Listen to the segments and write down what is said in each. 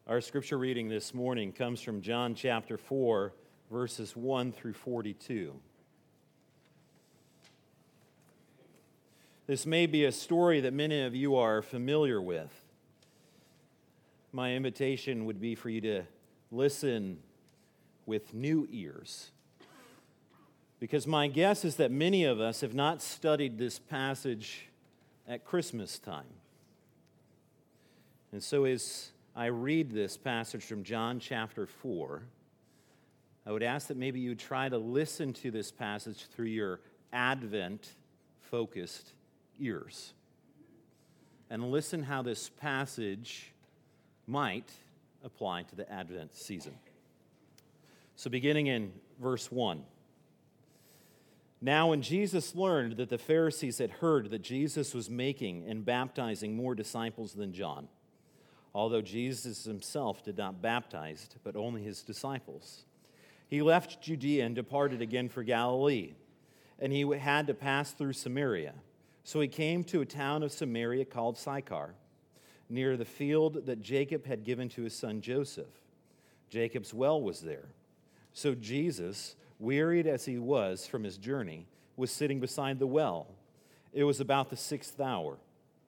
Our scripture reading this morning comes from John chapter 4, verses 1 through 42. This may be a story that many of you are familiar with. My invitation would be for you to listen with new ears, because my guess is that many of us have not studied this passage at Christmas time. And so as I read this passage from John chapter 4, I would ask that maybe you try to listen to this passage through your Advent-focused ears and listen how this passage might apply to the Advent season. So beginning in verse 1. Now when Jesus learned that the Pharisees had heard that Jesus was making and baptizing more disciples than John, although Jesus himself did not baptize, but only his disciples, he left Judea and departed again for Galilee, and he had to pass through Samaria. So he came to a town of Samaria called Sychar, near the field that Jacob had given to his son Joseph. Jacob's well was there. So Jesus, wearied as he was from his journey, was sitting beside the well. It was about the 6th hour.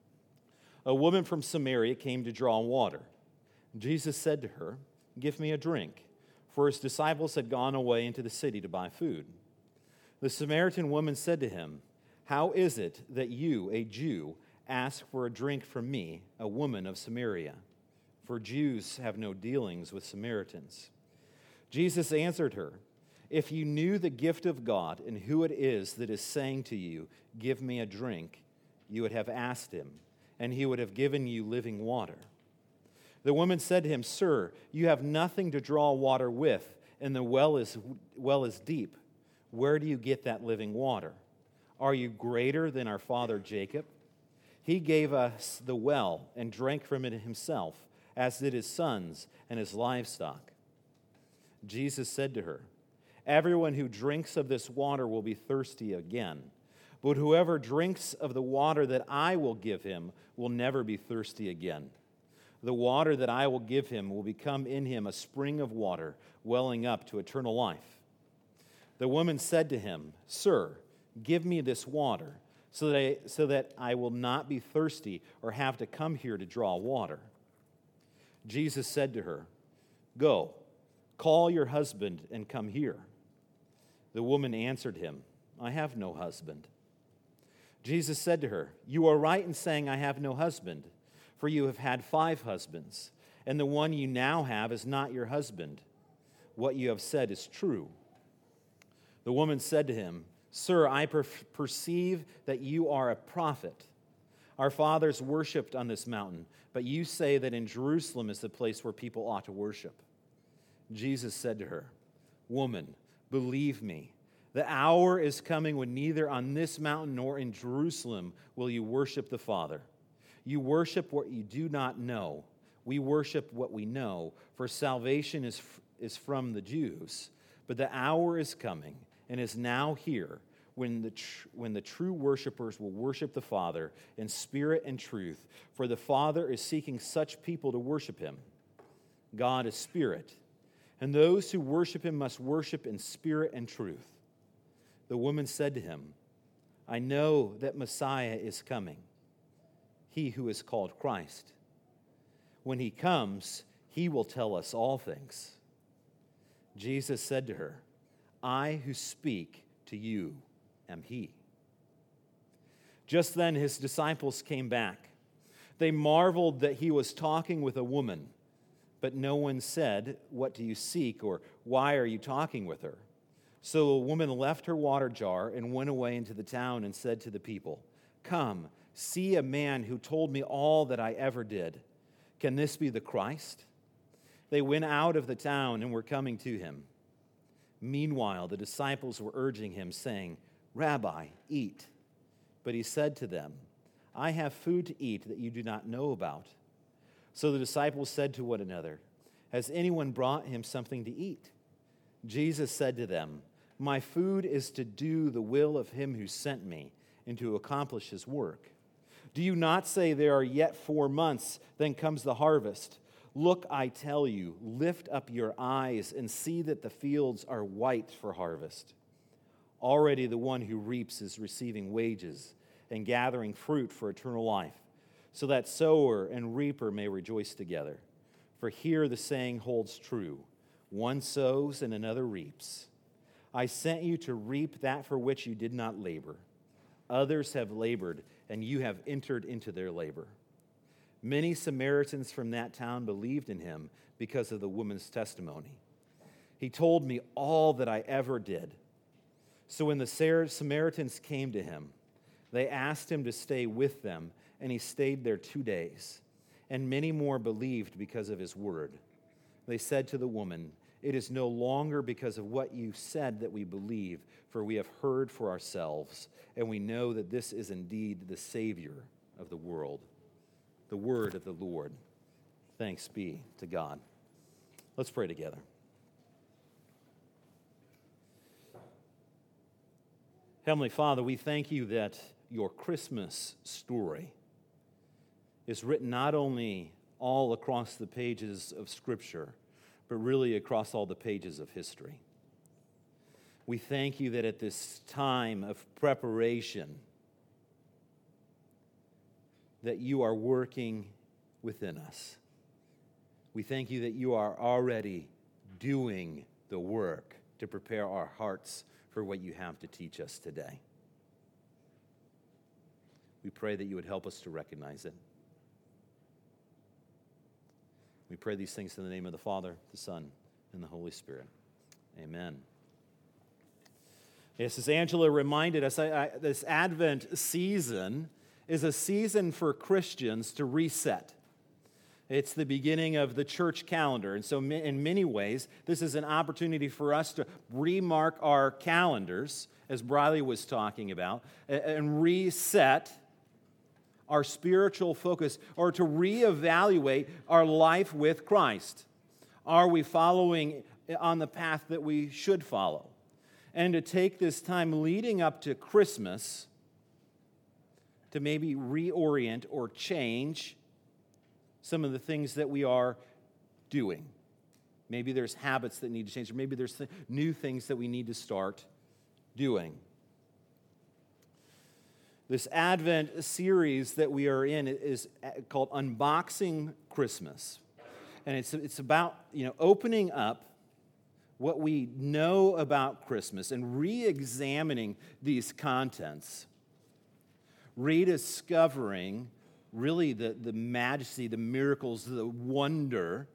A woman from Samaria came to draw water. Jesus said to her, "Give me a drink," for his disciples had gone away into the city to buy food. The Samaritan woman said to him, "How is it that you, a Jew, ask for a drink from me, a woman of Samaria? For Jews have no dealings with Samaritans." Jesus answered her, "If you knew the gift of God and who it is that is saying to you, 'Give me a drink,' you would have asked him, and he would have given you living water." The woman said to him, "Sir, you have nothing to draw water with, and the well is deep. Where do you get that living water? Are you greater than our father Jacob? He gave us the well and drank from it himself, as did his sons and his livestock." Jesus said to her, "Everyone who drinks of this water will be thirsty again. But whoever drinks of the water that I will give him will never be thirsty again. The water that I will give him will become in him a spring of water welling up to eternal life." The woman said to him, "Sir, give me this water so that I will not be thirsty or have to come here to draw water." Jesus said to her, "Go, call your husband and come here." The woman answered him, "I have no husband." Jesus said to her, "You are right in saying, 'I have no husband,' for you have had 5 husbands, and the one you now have is not your husband. What you have said is true." The woman said to him, "Sir, I perceive that you are a prophet. Our fathers worshipped on this mountain, but you say that in Jerusalem is the place where people ought to worship." Jesus said to her, "Woman, believe me, the hour is coming when neither on this mountain nor in Jerusalem will you worship the Father. You worship what you do not know. We worship what we know, for salvation is from the Jews. But the hour is coming and is now here when the true worshipers will worship the Father in spirit and truth, for the Father is seeking such people to worship him. God is spirit, and those who worship him must worship in spirit and truth." The woman said to him, "I know that Messiah is coming, he who is called Christ. When he comes, he will tell us all things." Jesus said to her, "I who speak to you am he." Just then his disciples came back. They marveled that he was talking with a woman, but no one said, "What do you seek?" or "Why are you talking with her?" So a woman left her water jar and went away into the town and said to the people, "Come, see a man who told me all that I ever did. Can this be the Christ?" They went out of the town and were coming to him. Meanwhile, the disciples were urging him, saying, "Rabbi, eat." But he said to them, "I have food to eat that you do not know about." So the disciples said to one another, "Has anyone brought him something to eat?" Jesus said to them, "My food is to do the will of him who sent me and to accomplish his work. Do you not say there are yet 4 months, then comes the harvest? Look, I tell you, lift up your eyes and see that the fields are white for harvest. Already the one who reaps is receiving wages and gathering fruit for eternal life, so that sower and reaper may rejoice together. For here the saying holds true, one sows and another reaps. I sent you to reap that for which you did not labor. Others have labored, and you have entered into their labor. Many Samaritans from that town believed in him because of the woman's testimony. He told me all that I ever did. So when the Samaritans came to him, they asked him to stay with them, and he stayed there 2 days. And many more believed because of his word. They said to the woman, "It is no longer because of what you said that we believe, for we have heard for ourselves, and we know that this is indeed the Savior of the world." The word of the Lord. Thanks be to God. Let's pray together. Heavenly Father, we thank you that your Christmas story is written not only all across the pages of Scripture, but really across all the pages of history. We thank you that at this time of preparation, that you are working within us. We thank you that you are already doing the work to prepare our hearts for what you have to teach us today. We pray that you would help us to recognize it. We pray these things in the name of the Father, the Son, and the Holy Spirit. Amen. Yes, as Angela reminded us, this Advent season is a season for Christians to reset. It's the beginning of the church calendar. And so in many ways, this is an opportunity for us to remark our calendars, as Briley was talking about, and reset our spiritual focus, or to reevaluate our life with Christ. Are we following on the path that we should follow? And to take this time leading up to Christmas to maybe reorient or change some of the things that we are doing. Maybe there's habits that need to change, or maybe there's new things that we need to start doing. This Advent series that we are in is called Unboxing Christmas. And it's about, opening up what we know about Christmas and re-examining these contents, rediscovering really the majesty, the miracles, the wonder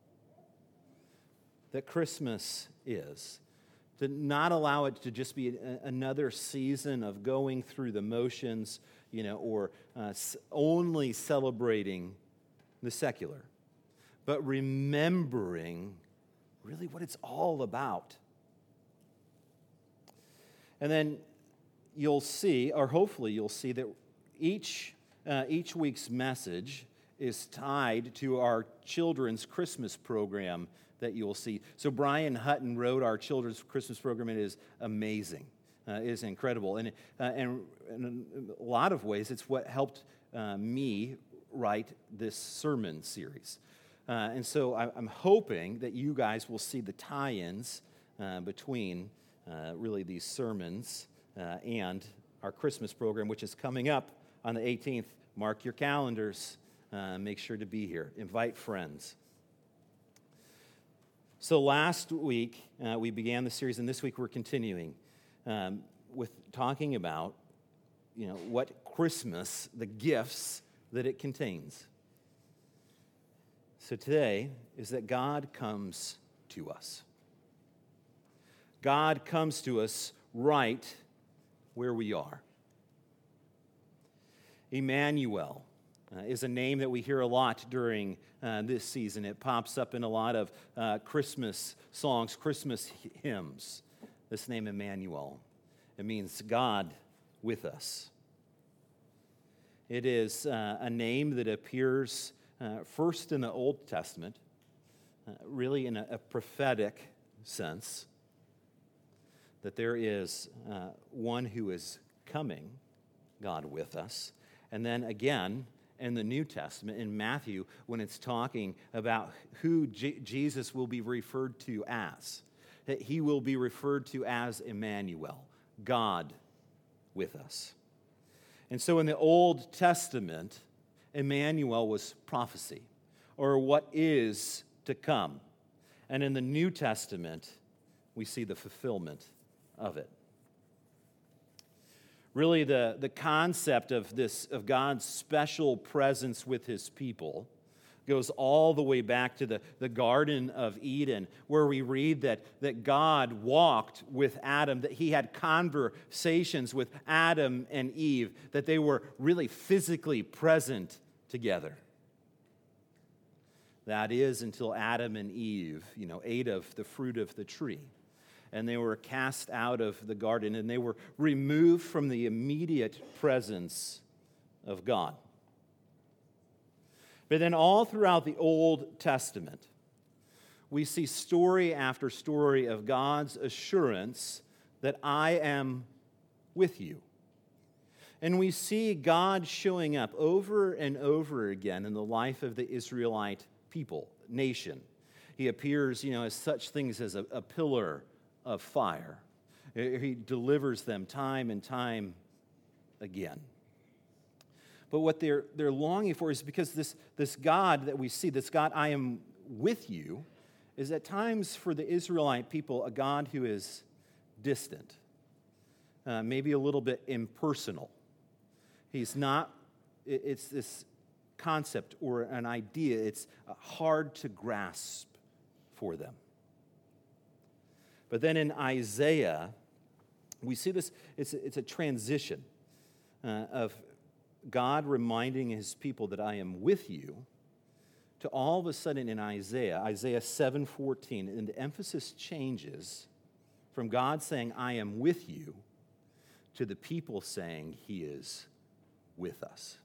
that Christmas is. To not allow it to just be another season of going through the motions, or only celebrating the secular, but remembering really what it's all about. And then you'll see, or hopefully you'll see, that each week's message is tied to our children's Christmas program that you'll see. So Brian Hutton wrote our children's Christmas program. It is amazing. It is incredible. And in a lot of ways, it's what helped me write this sermon series. And so I'm hoping that you guys will see the tie-ins between really these sermons and our Christmas program, which is coming up on the 18th. Mark your calendars. Make sure to be here. Invite friends. So last week, we began the series, and this week we're continuing with talking about, what Christmas, the gifts that it contains. So today is that God comes to us. God comes to us right where we are. Emmanuel is a name that we hear a lot during this season. It pops up in a lot of Christmas songs, Christmas hymns. This name, Emmanuel, it means God with us. It is a name that appears first in the Old Testament, really in a prophetic sense, that there is one who is coming, God with us. And then again, in the New Testament, in Matthew, when it's talking about who Jesus will be referred to as. That he will be referred to as Emmanuel, God with us. And so in the Old Testament, Emmanuel was prophecy, or what is to come. And in the New Testament, we see the fulfillment of it. Really, the concept of God's special presence with his people goes all the way back to the Garden of Eden, where we read that God walked with Adam, that he had conversations with Adam and Eve, that they were really physically present together. That is, until Adam and Eve, ate of the fruit of the tree. And they were cast out of the garden, and they were removed from the immediate presence of God. But then all throughout the Old Testament, we see story after story of God's assurance that I am with you. And we see God showing up over and over again in the life of the Israelite people, nation. He appears, as such things as a pillar of fire. He delivers them time and time again. But what they're longing for is because this God that we see, this God, I am with you, is at times for the Israelite people a God who is distant, maybe a little bit impersonal. He's not, it's this concept or an idea, it's hard to grasp for them. But then in Isaiah, we see this, it's a transition of God reminding his people that I am with you, to all of a sudden in Isaiah 7:14, and the emphasis changes from God saying, I am with you, to the people saying he is with us.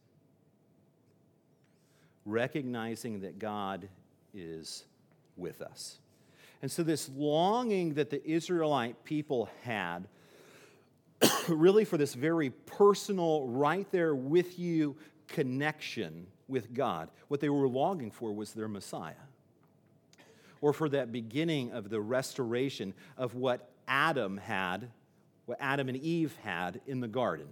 Recognizing that God is with us. And so this longing that the Israelite people had, really for this very personal, right there with you connection with God, what they were longing for was their Messiah. Or for that beginning of the restoration of what Adam and Eve had in the garden.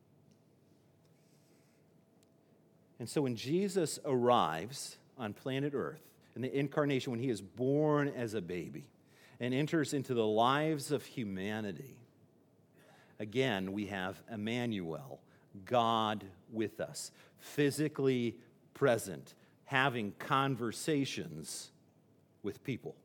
And so when Jesus arrives on planet Earth, in the incarnation, when he is born as a baby and enters into the lives of humanity, again, we have Emmanuel, God with us, physically present, having conversations with people.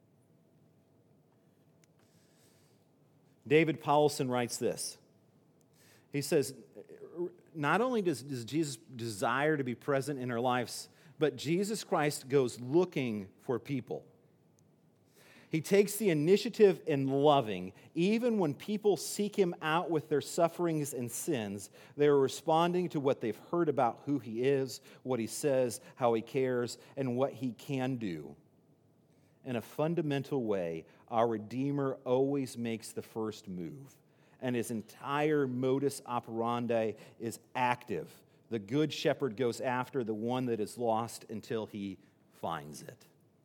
David Powlison writes this. He says, not only does Jesus desire to be present in our lives, but Jesus Christ goes looking for people. He takes the initiative in loving. Even when people seek him out with their sufferings and sins, they are responding to what they've heard about who he is, what he says, how he cares, and what he can do. In a fundamental way, our Redeemer always makes the first move, and his entire modus operandi is active. The good shepherd goes after the one that is lost until he finds it.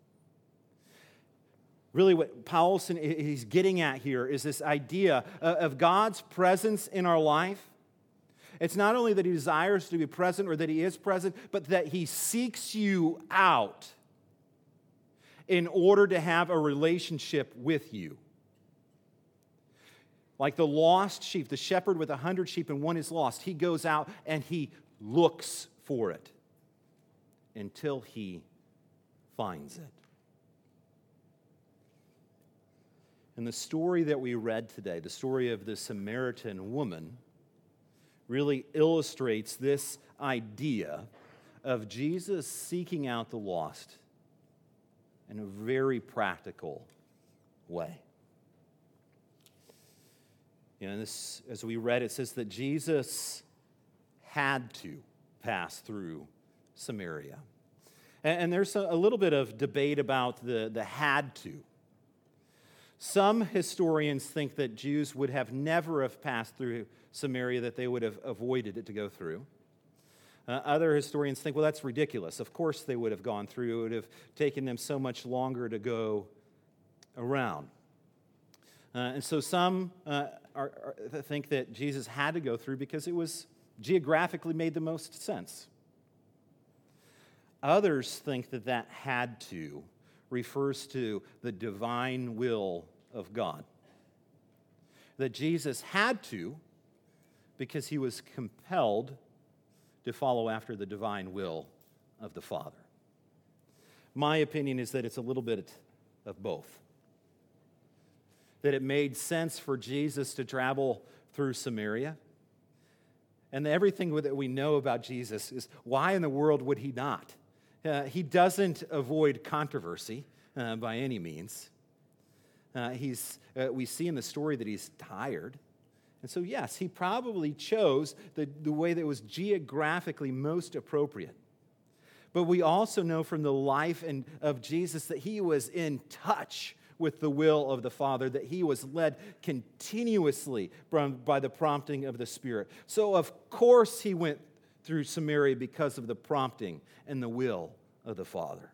Really what Powlison is getting at here is this idea of God's presence in our life. It's not only that he desires to be present or that he is present, but that he seeks you out in order to have a relationship with you. Like the lost sheep, the shepherd with 100 sheep and one is lost. He goes out and he looks for it until he finds it. And the story that we read today, the story of the Samaritan woman, really illustrates this idea of Jesus seeking out the lost in a very practical way. This, as we read, it says that Jesus had to pass through Samaria. And there's a little bit of debate about the had to. Some historians think that Jews would have never have passed through Samaria, that they would have avoided it to go through. Other historians think, well, that's ridiculous. Of course they would have gone through. It would have taken them so much longer to go around. And so some think that Jesus had to go through because it was geographically made the most sense. Others think that that had to refers to the divine will of God. That Jesus had to because he was compelled to follow after the divine will of the Father. My opinion is that it's a little bit of both. That it made sense for Jesus to travel through Samaria. And everything that we know about Jesus is, why in the world would he not? He doesn't avoid controversy by any means. We see in the story that he's tired. And so, yes, he probably chose the way that was geographically most appropriate. But we also know from the life of Jesus that he was in touch with the will of the Father, that he was led continuously by the prompting of the Spirit. So, of course, he went through Samaria because of the prompting and the will of the Father.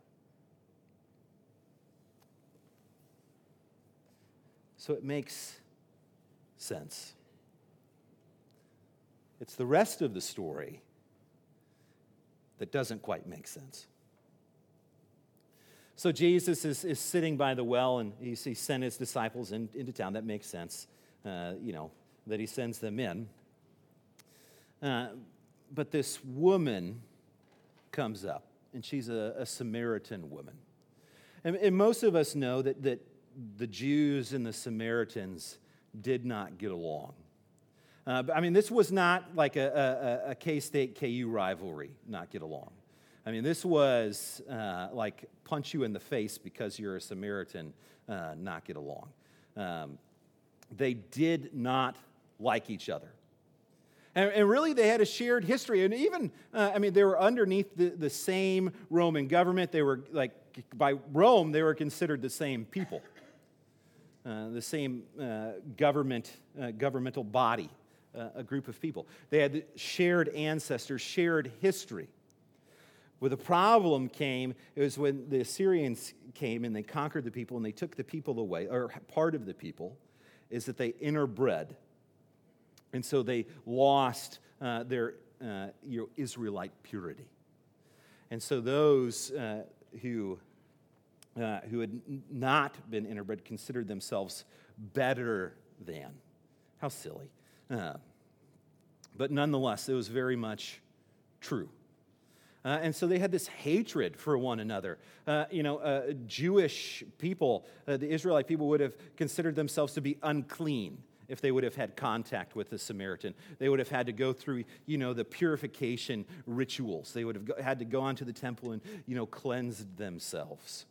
So it makes sense. It's the rest of the story that doesn't quite make sense. So Jesus is sitting by the well, and he sent his disciples into town. That makes sense, that he sends them in. But this woman comes up, and she's a Samaritan woman. And most of us know that the Jews and the Samaritans did not get along. This was not like a K-State KU rivalry, not get along. This was like punch you in the face because you're a Samaritan, not get along. They did not like each other. And really, they had a shared history. And even, they were underneath the same Roman government. They were, by Rome, they were considered the same people. The same governmental body, a group of people. They had shared ancestors, shared history. Where the problem came, it was when the Assyrians came and they conquered the people and they took the people away, or part of the people, is that they interbred. And so they lost their Israelite purity. And so those who had not been interbred considered themselves better than. How silly. But nonetheless, it was very much true. And so they had this hatred for one another. Jewish people, the Israelite people, would have considered themselves to be unclean if they would have had contact with the Samaritan. They would have had to go through, the purification rituals. They would have had to go onto the temple and, cleanse themselves.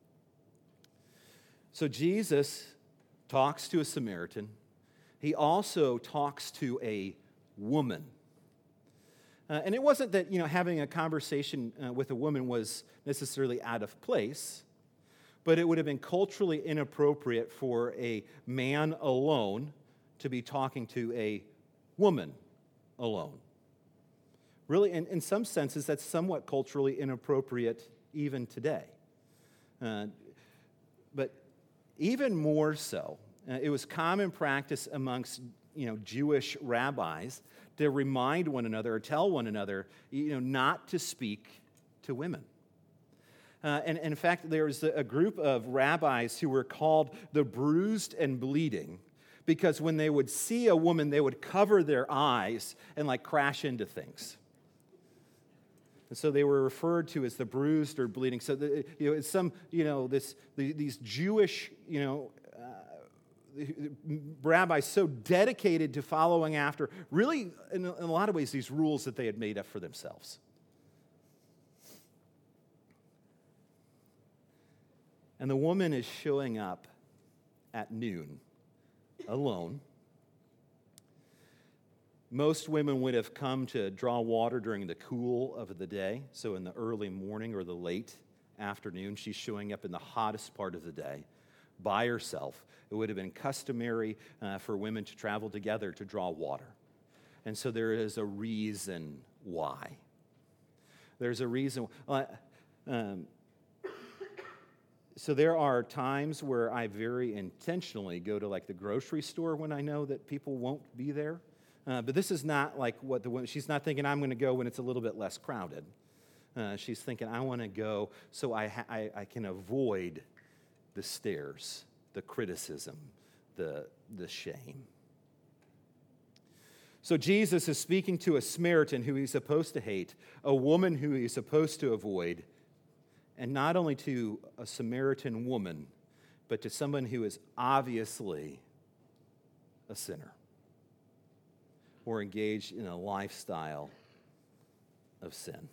So Jesus talks to a Samaritan. He also talks to a woman. And it wasn't that, having a conversation with a woman was necessarily out of place, but it would have been culturally inappropriate for a man alone to be talking to a woman alone. Really, in some senses, that's somewhat culturally inappropriate even today. But even more so, it was common practice amongst Jewish rabbis to remind one another or tell one another, not to speak to women. And in fact, there was a group of rabbis who were called the bruised and bleeding, because when they would see a woman, they would cover their eyes and crash into things. And so they were referred to as the bruised or bleeding. So it's these Jewish rabbis so dedicated to following after, really, in a lot of ways, these rules that they had made up for themselves. And the woman is showing up at noon, alone. Most women would have come to draw water during the cool of the day, so in the early morning or the late afternoon. She's showing up in the hottest part of the day by herself. It would have been customary for women to travel together to draw water. And so there is a reason why. There's a reason. So there are times where I very intentionally go to like the grocery store when I know that people won't be there. But this is not like what the woman, she's not thinking I'm going to go when it's a little bit less crowded. She's thinking I want to go so I can avoid the stares, the criticism, the shame. So Jesus is speaking to a Samaritan who he's supposed to hate, a woman who he's supposed to avoid, and not only to a Samaritan woman, but to someone who is obviously a sinner or engaged in a lifestyle of sin.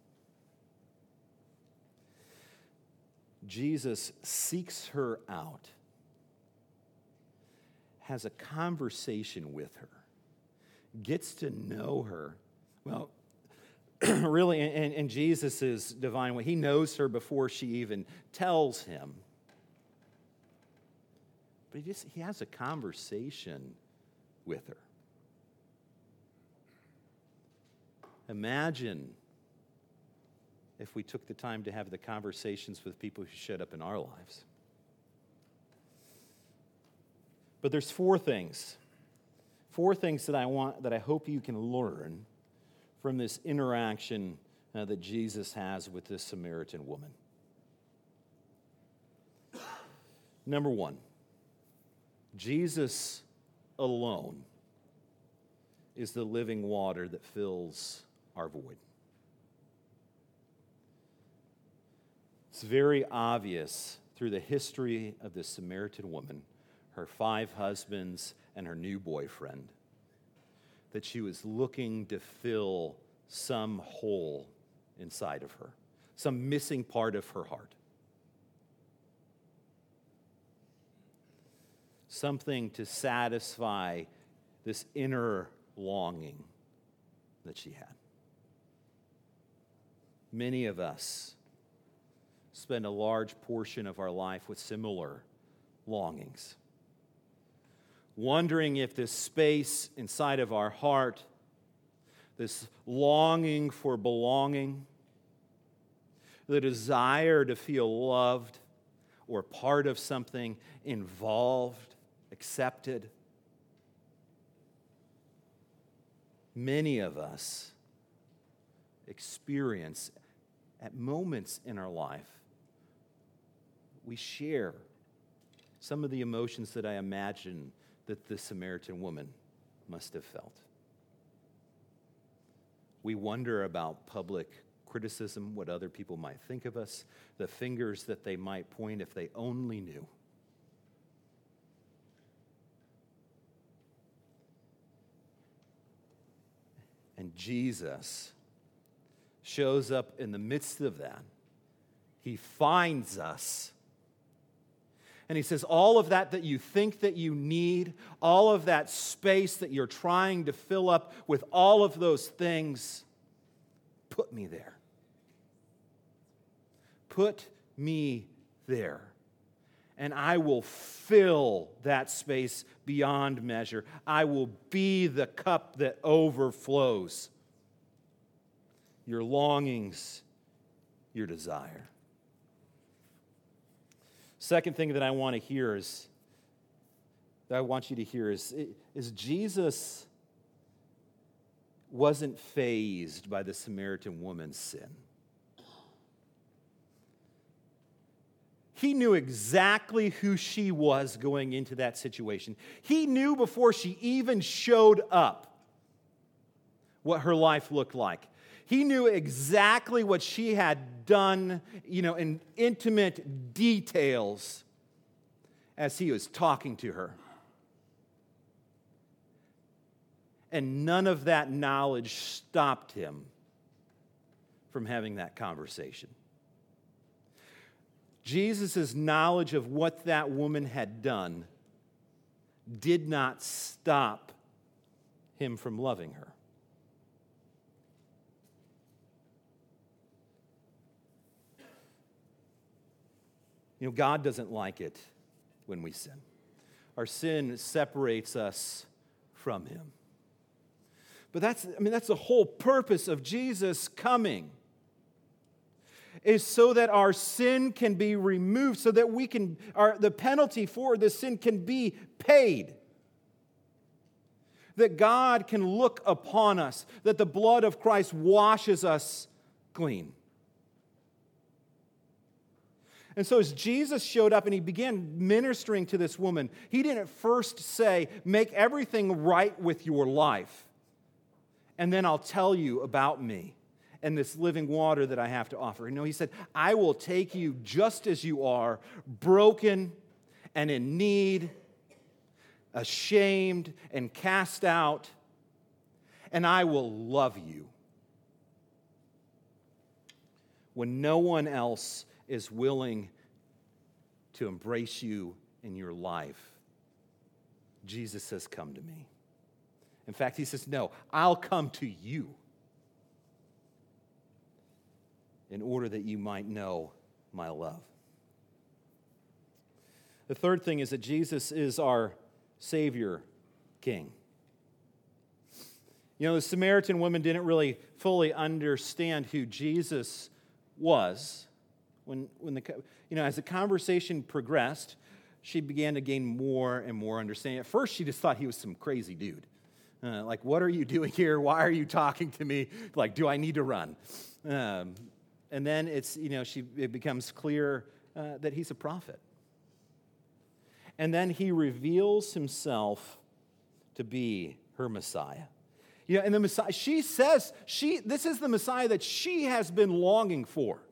Jesus seeks her out, has a conversation with her, gets to know her. Well, really, in Jesus' divine way, he knows her before she even tells him. But he has a conversation with her. Imagine if we took the time to have the conversations with people who showed up in our lives. But there's four things that I hope you can learn from this interaction that Jesus has with this Samaritan woman. Number one, Jesus alone is the living water that fills our void. It's very obvious through the history of this Samaritan woman, her 5 husbands, and her new boyfriend, that she was looking to fill some hole inside of her, some missing part of her heart. Something to satisfy this inner longing that she had. Many of us spend a large portion of our life with similar longings, wondering if this space inside of our heart, this longing for belonging, the desire to feel loved or part of something, involved, accepted. Many of us experience at moments in our life, we share some of the emotions that I imagine that the Samaritan woman must have felt. We wonder about public criticism, what other people might think of us, the fingers that they might point if they only knew. And Jesus shows up in the midst of that. He finds us. And he says, all of that you think that you need, all of that space that you're trying to fill up with all of those things, put me there. Put me there. And I will fill that space beyond measure. I will be the cup that overflows. Your longings, your desire. Second thing that I want to hear is, that I want you to hear is Jesus wasn't fazed by the Samaritan woman's sin. He knew exactly who she was going into that situation. He knew before she even showed up what her life looked like. He knew exactly what she had done, in intimate details as he was talking to her. And none of that knowledge stopped him from having that conversation. Jesus' knowledge of what that woman had done did not stop him from loving her. God doesn't like it when we sin. Our sin separates us from him. But that's the whole purpose of Jesus coming. is so that our sin can be removed, so that the penalty for the sin can be paid. That God can look upon us, that the blood of Christ washes us clean. And so as Jesus showed up and he began ministering to this woman, he didn't first say, make everything right with your life, and then I'll tell you about me and this living water that I have to offer. No, he said, I will take you just as you are, broken and in need, ashamed and cast out, and I will love you when no one else is willing to embrace you in your life. Jesus says, come to me. In fact, he says, no, I'll come to you in order that you might know my love. The third thing is that Jesus is our Savior King. You know, the Samaritan woman didn't really fully understand who Jesus was. As the conversation progressed, she began to gain more and more understanding. At first, she just thought he was some crazy dude. Like, what are you doing here? Why are you talking to me? Like, do I need to run? And then it becomes clear that he's a prophet. And then he reveals himself to be her Messiah. And the Messiah, she says, this is the Messiah that she has been longing for.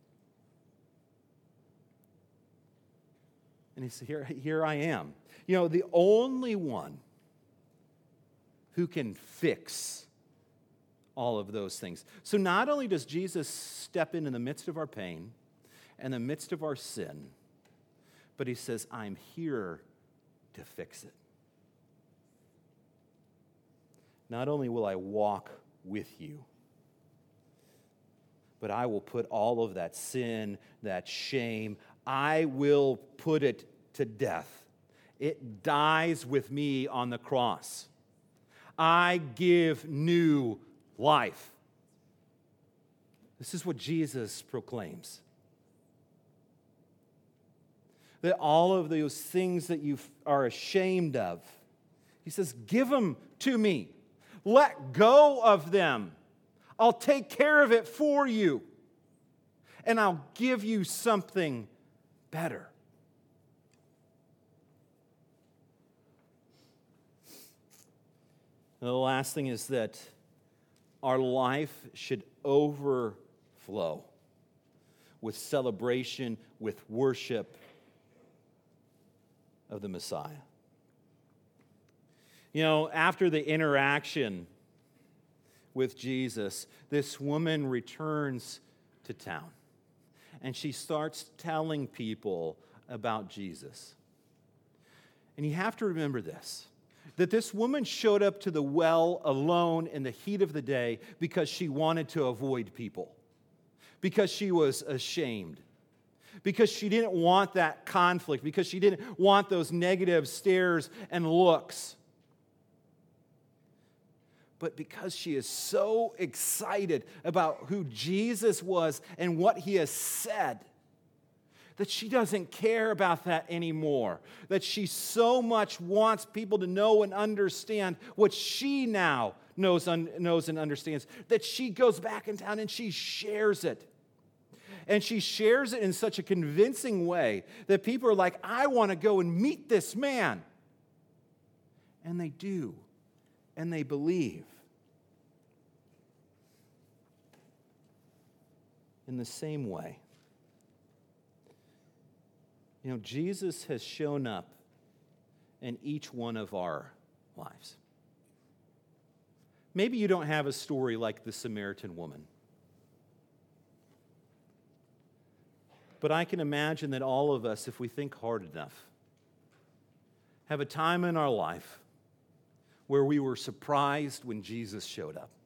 And he said, here I am. The only one who can fix all of those things. So not only does Jesus step in the midst of our pain and the midst of our sin, but he says, I'm here to fix it. Not only will I walk with you, but I will put all of that sin, that shame, I will put it to death. It dies with me on the cross. I give new life. This is what Jesus proclaims. That all of those things that you are ashamed of, he says, give them to me. Let go of them. I'll take care of it for you. And I'll give you something better. And the last thing is that our life should overflow with celebration, with worship of the Messiah. After the interaction with Jesus, this woman returns to town. And she starts telling people about Jesus. And you have to remember this, that this woman showed up to the well alone in the heat of the day because she wanted to avoid people, because she was ashamed, because she didn't want that conflict, because she didn't want those negative stares and looks. But because she is so excited about who Jesus was and what he has said, that she doesn't care about that anymore. That she so much wants people to know and understand what she now knows and understands, that she goes back in town and she shares it. And she shares it in such a convincing way that people are like, I want to go and meet this man. And they do. And they believe. In the same way, Jesus has shown up in each one of our lives. Maybe you don't have a story like the Samaritan woman. But I can imagine that all of us, if we think hard enough, have a time in our life where we were surprised when Jesus showed up.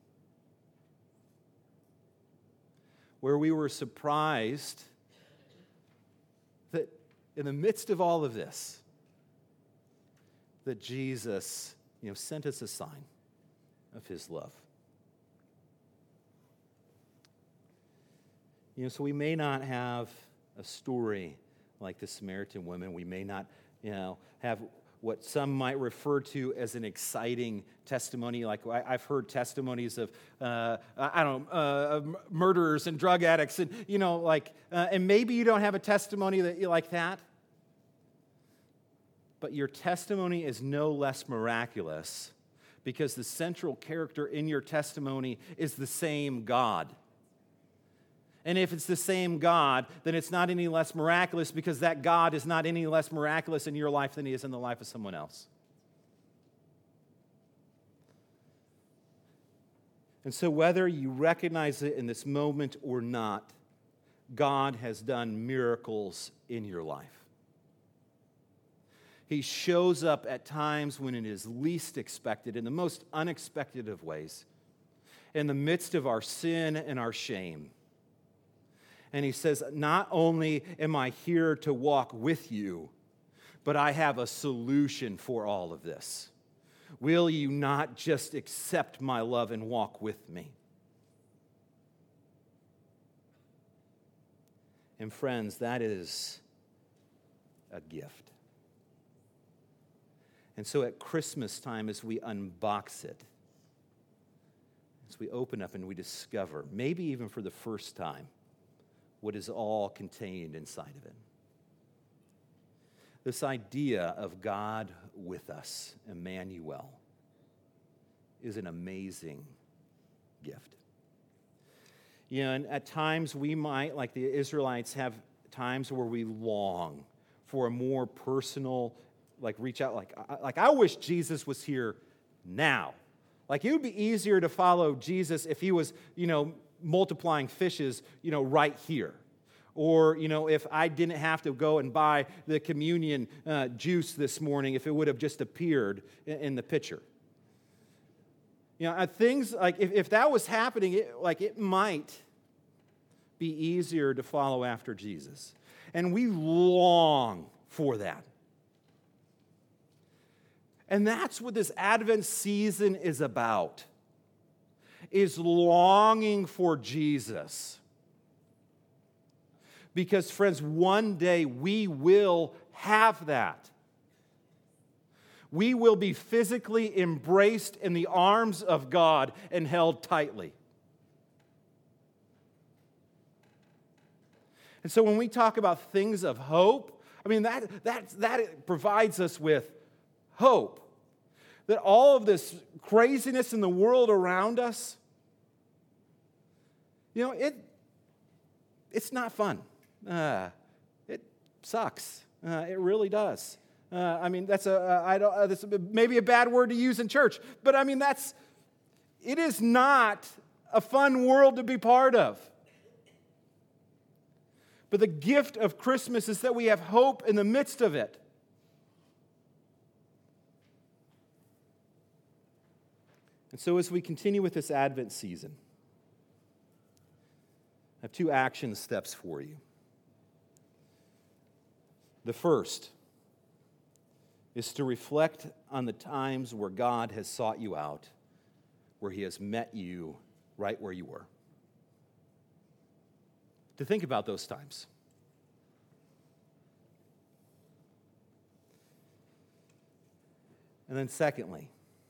Where we were surprised that in the midst of all of this, that Jesus, sent us a sign of his love. So we may not have a story like the Samaritan woman. We may not, have what some might refer to as an exciting testimony. Like I've heard testimonies of, murderers and drug addicts, and and maybe you don't have a testimony that you like that. But your testimony is no less miraculous because the central character in your testimony is the same God. And if it's the same God, then it's not any less miraculous because that God is not any less miraculous in your life than he is in the life of someone else. And so whether you recognize it in this moment or not, God has done miracles in your life. He shows up at times when it is least expected, in the most unexpected of ways, in the midst of our sin and our shame. And he says, not only am I here to walk with you, but I have a solution for all of this. Will you not just accept my love and walk with me? And friends, that is a gift. And so at Christmas time, as we unbox it, as we open up and we discover, maybe even for the first time, what is all contained inside of it. This idea of God with us, Emmanuel, is an amazing gift. And at times we might, like the Israelites, have times where we long for a more personal, reach out, like I wish Jesus was here now. Like it would be easier to follow Jesus if he was, multiplying fishes, right here. Or, if I didn't have to go and buy the communion juice this morning, if it would have just appeared in the pitcher. Things like, if that was happening, it might be easier to follow after Jesus. And we long for that. And that's what this Advent season is about, is longing for Jesus. Because, friends, one day we will have that. We will be physically embraced in the arms of God and held tightly. And so when we talk about things of hope, that provides us with hope. That all of this craziness in the world around us, it's not fun. It sucks. It really does. That's maybe a bad word to use in church, but it is not a fun world to be part of. But the gift of Christmas is that we have hope in the midst of it. And so as we continue with this Advent season, I have two action steps for you. The first is to reflect on the times where God has sought you out, where he has met you right where you were. To think about those times. And then secondly,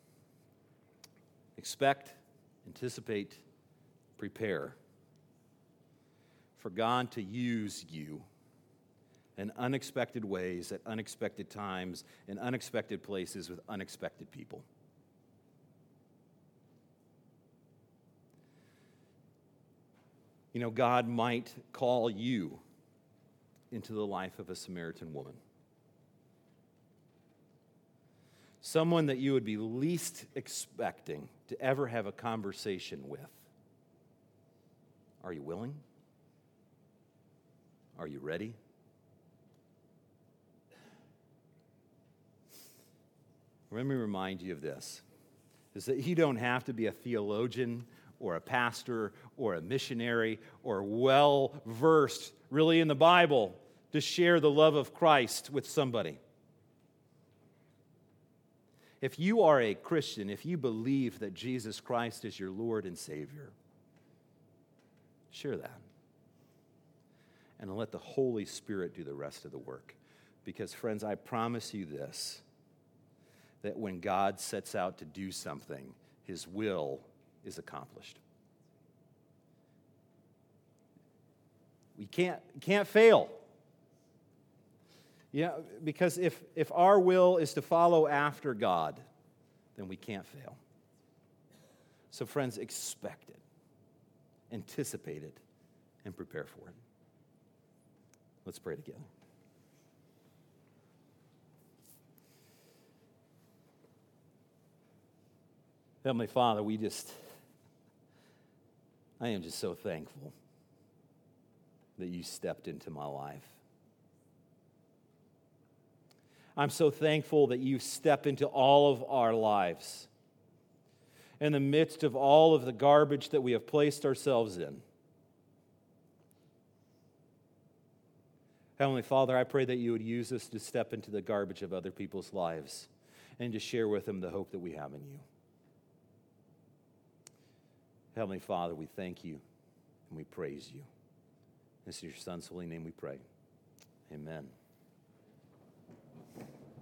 expect, anticipate, prepare for God to use you in unexpected ways, at unexpected times, in unexpected places, with unexpected people. God might call you into the life of a Samaritan woman. Someone that you would be least expecting to ever have a conversation with. Are you willing? Are you ready? Let me remind you of this, is that you don't have to be a theologian or a pastor or a missionary or well-versed really in the Bible to share the love of Christ with somebody. If you are a Christian, if you believe that Jesus Christ is your Lord and Savior, share that. and let the Holy Spirit do the rest of the work. Because, friends, I promise you this, that when God sets out to do something, his will is accomplished. We can't fail. Yeah, because if our will is to follow after God, then we can't fail. So, friends, expect it, anticipate it, and prepare for it. Let's pray together. Heavenly Father, I am just so thankful that you stepped into my life. I'm so thankful that you step into all of our lives in the midst of all of the garbage that we have placed ourselves in. Heavenly Father, I pray that you would use us to step into the garbage of other people's lives and to share with them the hope that we have in you. Heavenly Father, we thank you and we praise you. This is your Son's holy name we pray. Amen.